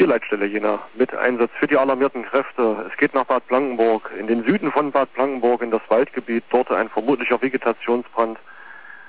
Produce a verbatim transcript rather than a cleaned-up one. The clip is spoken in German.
Zielleitstelle Jena mit Einsatz für die alarmierten Kräfte. Es geht nach Bad Blankenburg, in den Süden von Bad Blankenburg, in das Waldgebiet. Dort ein vermutlicher Vegetationsbrand.